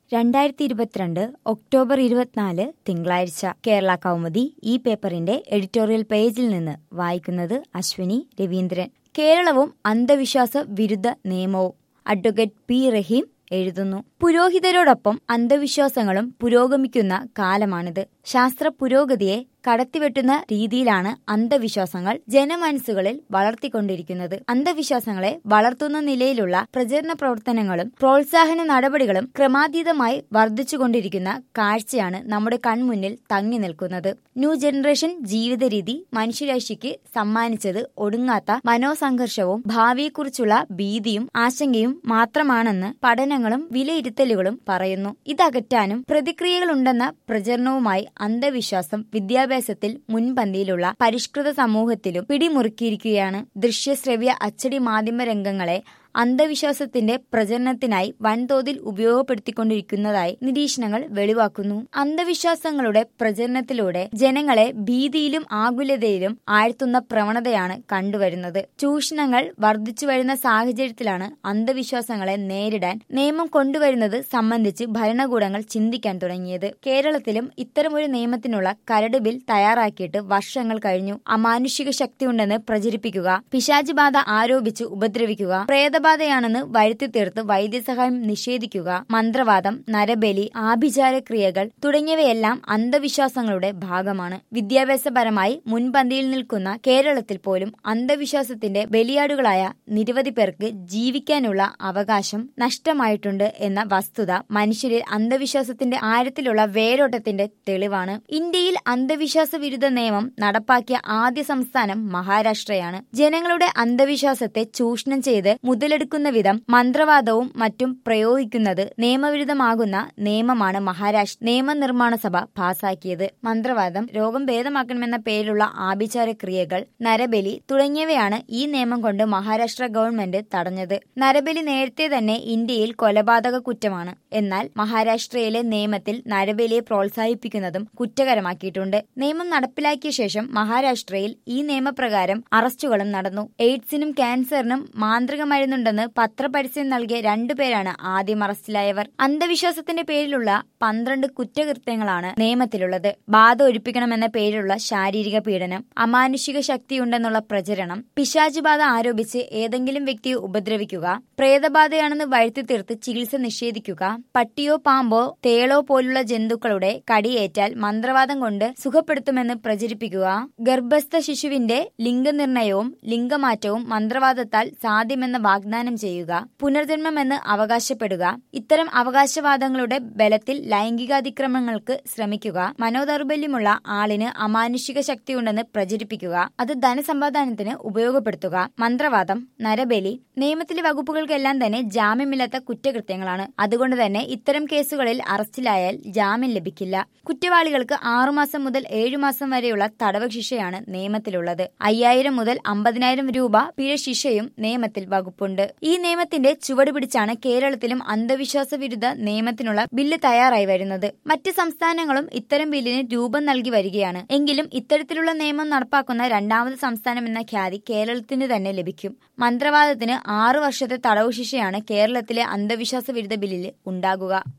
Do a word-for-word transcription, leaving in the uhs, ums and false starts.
രണ്ടായിരത്തി ഇരുപത്തിരണ്ട് ഒക്ടോബർ ഇരുപത്തിനാല് തിങ്കളാഴ്ച കേരള കൗമുദി ഈ പേപ്പറിന്റെ എഡിറ്റോറിയൽ പേജിൽ നിന്ന് വായിക്കുന്നത് അശ്വിനി രവീന്ദ്രൻ. കേരളവും അന്ധവിശ്വാസ വിരുദ്ധ നിയമവും. അഡ്വക്കേറ്റ് പി റഹീം എഴുതുന്നു. പുരോഹിതരോടൊപ്പം അന്ധവിശ്വാസങ്ങളും പുരോഗമിക്കുന്ന കാലമാണിത്. ശാസ്ത്ര പുരോഗതിയെ കടത്തിവെട്ടുന്ന രീതിയിലാണ് അന്ധവിശ്വാസങ്ങൾ ജനമനസ്സുകളിൽ വളർത്തിക്കൊണ്ടിരിക്കുന്നത്. അന്ധവിശ്വാസങ്ങളെ വളർത്തുന്ന നിലയിലുള്ള പ്രചരണ പ്രവർത്തനങ്ങളും പ്രോത്സാഹന നടപടികളും ക്രമാതീതമായി വർദ്ധിച്ചുകൊണ്ടിരിക്കുന്ന കാഴ്ചയാണ് നമ്മുടെ കൺമുന്നിൽ തങ്ങി നിൽക്കുന്നത്. ന്യൂ ജനറേഷൻ ജീവിത രീതി മനുഷ്യരാശിക്ക് സമ്മാനിച്ചത് ഒടുങ്ങാത്ത മനോസംഘർഷവും ഭാവിയെക്കുറിച്ചുള്ള ഭീതിയും ആശങ്കയും മാത്രമാണെന്ന് പഠനങ്ങളും വിലയിരുത്തലുകളും പറയുന്നു. ഇതകറ്റാനും പ്രതിക്രിയകളുണ്ടെന്ന പ്രചരണവുമായി അന്ധവിശ്വാസം വിദ്യാഭ്യാസത്തിൽ മുൻപന്തിയിലുള്ള പരിഷ്കൃത സമൂഹത്തിലും പിടിമുറുക്കിയിരിക്കുകയാണ്. ദൃശ്യശ്രവ്യ അച്ചടി മാധ്യമ രംഗങ്ങളെ അന്ധവിശ്വാസത്തിന്റെ പ്രചരണത്തിനായി വൻതോതിൽ ഉപയോഗപ്പെടുത്തിക്കൊണ്ടിരിക്കുന്നതായി നിരീക്ഷണങ്ങൾ വെളിവാക്കുന്നു. അന്ധവിശ്വാസങ്ങളുടെ പ്രചരണത്തിലൂടെ ജനങ്ങളെ ഭീതിയിലും ആകുലതയിലും ആഴ്ത്തുന്ന പ്രവണതയാണ് കണ്ടുവരുന്നത്. ചൂഷണങ്ങൾ വർദ്ധിച്ചു വരുന്ന സാഹചര്യത്തിലാണ് അന്ധവിശ്വാസങ്ങളെ നേരിടാൻ നിയമം കൊണ്ടുവരുന്നത് സംബന്ധിച്ച് ഭരണകൂടങ്ങൾ ചിന്തിക്കാൻ തുടങ്ങിയത്. കേരളത്തിലും ഇത്തരമൊരു നിയമത്തിനുള്ള കരട് ബിൽ തയ്യാറാക്കിയിട്ട് വർഷങ്ങൾ കഴിഞ്ഞു. അമാനുഷിക ശക്തിയുണ്ടെന്ന് പ്രചരിപ്പിക്കുക, പിശാച് ബാധ ആരോപിച്ച് ഉപദ്രവിക്കുക, പ്രേത ബാധയാണെന്ന് വരുത്തി തീർത്ത് വൈദ്യസഹായം നിഷേധിക്കുക, മന്ത്രവാദം, നരബലി, ആഭിചാരക്രിയകൾ തുടങ്ങിയവയെല്ലാം അന്ധവിശ്വാസങ്ങളുടെ ഭാഗമാണ്. വിദ്യാഭ്യാസപരമായി മുൻപന്തിയിൽ നിൽക്കുന്ന കേരളത്തിൽ പോലും അന്ധവിശ്വാസത്തിന്റെ ബലിയാടുകളായ നിരവധി പേർക്ക് ജീവിക്കാനുള്ള അവകാശം നഷ്ടമായിട്ടുണ്ട് എന്ന വസ്തുത മനുഷ്യരിൽ അന്ധവിശ്വാസത്തിന്റെ ആഴത്തിലുള്ള വേരോട്ടത്തിന്റെ തെളിവാണ്. ഇന്ത്യയിൽ അന്ധവിശ്വാസ വിരുദ്ധ നിയമം നടപ്പാക്കിയ ആദ്യ സംസ്ഥാനം മഹാരാഷ്ട്രയാണ്. ജനങ്ങളുടെ അന്ധവിശ്വാസത്തെ ചൂഷണം ചെയ്ത് മുതലെടുക്കുന്ന വിധം മന്ത്രവാദവും മറ്റും പ്രയോഗിക്കുന്നത് നിയമവിരുദ്ധമാകുന്ന നിയമമാണ് മഹാരാഷ്ട്ര നിയമനിർമ്മാണ സഭ പാസാക്കിയത്. മന്ത്രവാദം, രോഗം ഭേദമാക്കണമെന്ന പേരിലുള്ള ആഭിചാര ക്രിയകൾ, നരബലി തുടങ്ങിയവയാണ് ഈ നിയമം കൊണ്ട് മഹാരാഷ്ട്ര ഗവൺമെന്റ് തടഞ്ഞത്. നരബലി നേരത്തെ തന്നെ ഇന്ത്യയിൽ കൊലപാതക കുറ്റമാണ്. എന്നാൽ മഹാരാഷ്ട്രയിലെ നിയമത്തിൽ നരബലിയെ പ്രോത്സാഹിപ്പിക്കുന്നതും കുറ്റകരമാക്കിയിട്ടുണ്ട്. നിയമം നടപ്പിലാക്കിയ ശേഷം മഹാരാഷ്ട്രയിൽ ഈ നിയമപ്രകാരം അറസ്റ്റുകളും നടന്നു. എയ്ഡ്സിനും ക്യാൻസറിനും മാന്ത്രിക മരുന്നുണ്ടെന്ന് പത്രപരസ്യം നൽകിയ രണ്ടുപേരാണ് ആദ്യം അറസ്റ്റിലായവർ. അന്ധവിശ്വാസത്തിന്റെ പേരിലുള്ള പന്ത്രണ്ട് കുറ്റകൃത്യങ്ങളാണ് നിയമത്തിലുള്ളത്. ബാധ ഒഴിപ്പിക്കണമെന്ന പേരിലുള്ള ശാരീരിക പീഡനം, അമാനുഷിക ശക്തിയുണ്ടെന്നുള്ള പ്രചരണം, പിശാച് ബാധ ആരോപിച്ച് ഏതെങ്കിലും വ്യക്തിയെ ഉപദ്രവിക്കുക, പ്രേതബാധയാണെന്ന് വരുത്തി തീർത്ത് ചികിത്സ നിഷേധിക്കുക, പട്ടിയോ പാമ്പോ തേളോ പോലുള്ള ജന്തുക്കളുടെ കടിയേറ്റാൽ മന്ത്രവാദം കൊണ്ട് സുഖപ്പെടുത്തുമെന്ന് പ്രചരിപ്പിക്കുക, ഗർഭസ്ഥ ശിശുവിന്റെ ലിംഗനിർണയവും ലിംഗമാറ്റവും മന്ത്രവാദത്താൽ സാധ്യമെന്ന് വാഗ്ദാനം ചെയ്യുക, പുനർജന്മമെന്ന് അവകാശപ്പെടുക, ഇത്തരം അവകാശവാദങ്ങളുടെ ബലത്തിൽ ലൈംഗികാതിക്രമങ്ങൾക്ക് ശ്രമിക്കുക, മനോദൗർബല്യമുള്ള ആളിന് അമാനുഷിക ശക്തിയുണ്ടെന്ന് പ്രചരിപ്പിക്കുക, അത് ധനസമ്പാദനത്തിന് ഉപയോഗപ്പെടുത്തുക, മന്ത്രവാദം, നരബലി നിയമത്തിലെ വകുപ്പുകൾക്കെല്ലാം തന്നെ ജാമ്യമില്ലാത്ത കുറ്റകൃത്യങ്ങളാണ്. അതുകൊണ്ട് തന്നെ ഇത്തരം കേസുകളിൽ അറസ്റ്റിലായാൽ ജാമ്യം ലഭിക്കില്ല. കുറ്റവാളികൾക്ക് ആറുമാസം മുതൽ ഏഴുമാസം വരെയുള്ള തടവ് ശിക്ഷയാണ് നിയമത്തിലുള്ളത്. അയ്യായിരം മുതൽ അമ്പതിനായിരം രൂപ പിഴ ശിക്ഷയും നിയമത്തിൽ വകുപ്പുണ്ട്. ഈ നിയമത്തിന്റെ ചുവട് പിടിച്ചാണ് കേരളത്തിലും അന്ധവിശ്വാസ വിരുദ്ധ നിയമത്തിനുള്ള ബില്ല് തയ്യാറായി വരുന്നത്. മറ്റ് സംസ്ഥാനങ്ങളും ഇത്തരം ബില്ലിന് രൂപം നൽകി വരികയാണ്. എങ്കിലും ഇത്തരത്തിലുള്ള നിയമം നടപ്പാക്കുന്ന രണ്ടാമത് സംസ്ഥാനം എന്ന ഖ്യാതി കേരളത്തിന് തന്നെ ലഭിക്കും. മന്ത്രവാദത്തിന് ആറു വർഷത്തെ തടവു ശിക്ഷയാണ് കേരളത്തിലെ അന്ധവിശ്വാസ വിരുദ്ധ ബില്ലിൽ ഉണ്ടാകുക.